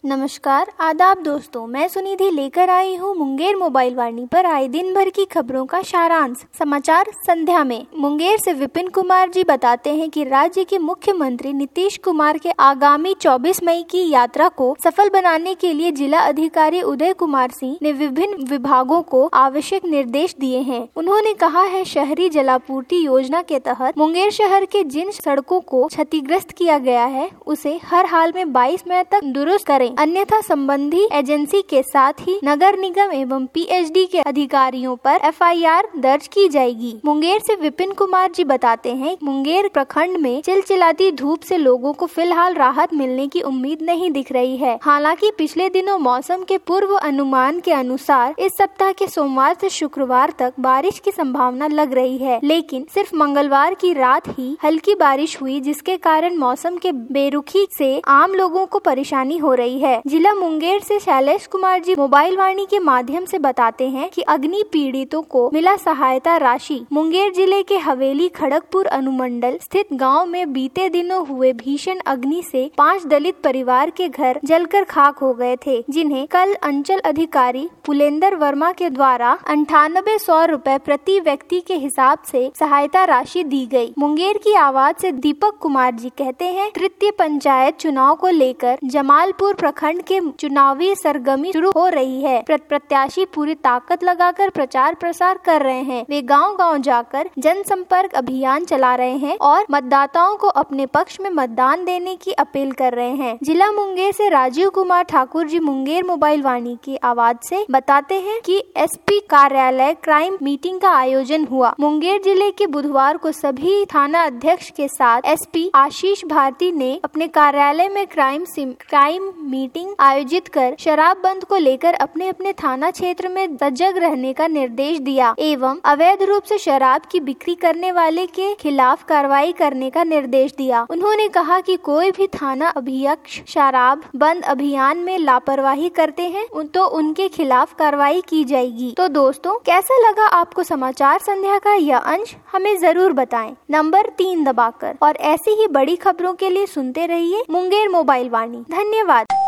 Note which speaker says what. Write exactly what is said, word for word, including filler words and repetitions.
Speaker 1: नमस्कार, आदाब दोस्तों, मैं सुनिधि लेकर आई हूँ मुंगेर मोबाइल वाणी पर आए दिन भर की खबरों का सारांश। समाचार संध्या में मुंगेर से विपिन कुमार जी बताते हैं कि राज्य के मुख्यमंत्री नीतीश कुमार के आगामी चौबीस मई की यात्रा को सफल बनाने के लिए जिला अधिकारी उदय कुमार सिंह ने विभिन्न विभागों को आवश्यक निर्देश दिए हैं। उन्होंने कहा है, शहरी जलापूर्ति योजना के तहत मुंगेर शहर के जिन सड़कों को क्षतिग्रस्त किया गया है उसे हर हाल में बाईस मई तक दुरुस्त करें, अन्यथा संबंधी एजेंसी के साथ ही नगर निगम एवं पीएचडी के अधिकारियों पर एफ आई आर दर्ज की जाएगी। मुंगेर से विपिन कुमार जी बताते हैं, मुंगेर प्रखंड में चिलचिलाती धूप से लोगों को फिलहाल राहत मिलने की उम्मीद नहीं दिख रही है। हालांकि पिछले दिनों मौसम के पूर्व अनुमान के अनुसार इस सप्ताह के सोमवार से शुक्रवार तक बारिश की संभावना लग रही है, लेकिन सिर्फ मंगलवार की रात ही हल्की बारिश हुई, जिसके कारण मौसम के बेरुखी से आम लोगों को परेशानी हो रही है। जिला मुंगेर से शैलेश कुमार जी मोबाइल वाणी के माध्यम से बताते हैं कि अग्नि पीड़ितों को मिला सहायता राशि। मुंगेर जिले के हवेली खड़गपुर अनुमंडल स्थित गांव में बीते दिनों हुए भीषण अग्नि से पांच दलित परिवार के घर जलकर खाक हो गए थे, जिन्हें कल अंचल अधिकारी पुलेंदर वर्मा के द्वारा अंठानबे सौ रूपए प्रति व्यक्ति के हिसाब से सहायता राशि दी गई। मुंगेर की आवाज से दीपक कुमार जी कहते हैं, तृतीय पंचायत चुनाव को लेकर जमालपुर प्रखंड के चुनावी सरगर्मी शुरू हो रही है। प्रत्याशी पूरी ताकत लगाकर प्रचार प्रसार कर रहे हैं। वे गांव-गांव जाकर जनसंपर्क अभियान चला रहे हैं और मतदाताओं को अपने पक्ष में मतदान देने की अपील कर रहे हैं। जिला मुंगेर से राजीव कुमार ठाकुर जी मुंगेर मोबाइल वाणी की आवाज से बताते हैं कि एसपी कार्यालय क्राइम मीटिंग का आयोजन हुआ। मुंगेर जिले के बुधवार को सभी थाना अध्यक्ष के साथ एसपी आशीष भारती ने अपने कार्यालय में क्राइम क्राइम मीटिंग आयोजित कर शराब बंद को लेकर अपने अपने थाना क्षेत्र में सजग रहने का निर्देश दिया एवं अवैध रूप से शराब की बिक्री करने वाले के खिलाफ कार्रवाई करने का निर्देश दिया। उन्होंने कहा कि कोई भी थाना अध्यक्ष शराब बंद अभियान में लापरवाही करते हैं तो उनके खिलाफ कार्रवाई की जाएगी। तो दोस्तों, कैसा लगा आपको समाचार संध्या का यह अंश, हमें जरूर बताएं नंबर तीन दबाकर। और ऐसी ही बड़ी खबरों के लिए सुनते रहिए मुंगेर मोबाइल वाणी। धन्यवाद।